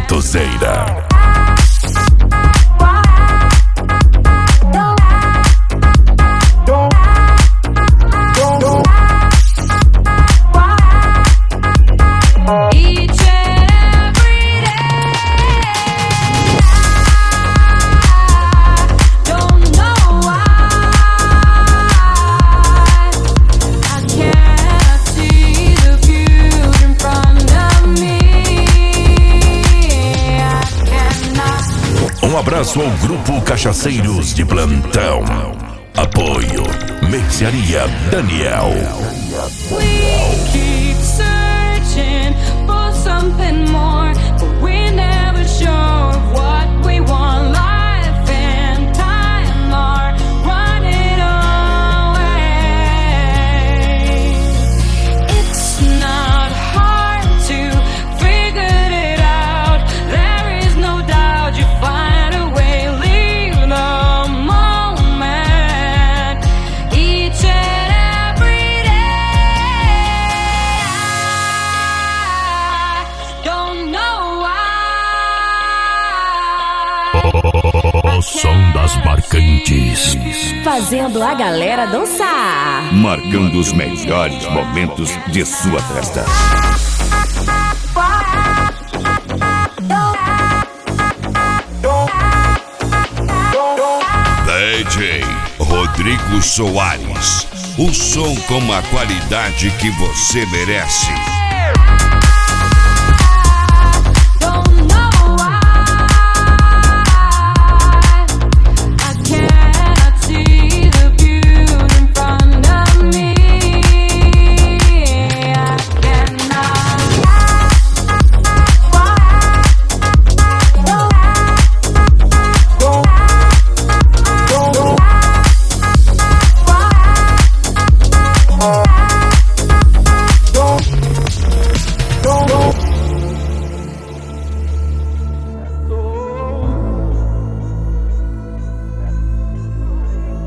Santoseira. Um abraço ao grupo Cachaceiros de Plantão. Apoio Mercearia Daniel. We keep searching for something more, but we're never sure of what we want. Life and time are running away. It's not hard to figure it out. There is no doubt you find a way. Leave the moment each and every day. I don't know why. O som das marcantes, Fazendo a galera dançar. Marcando os melhores momentos de sua festa. DJ Rodrigo Soares. O som com a qualidade que você merece.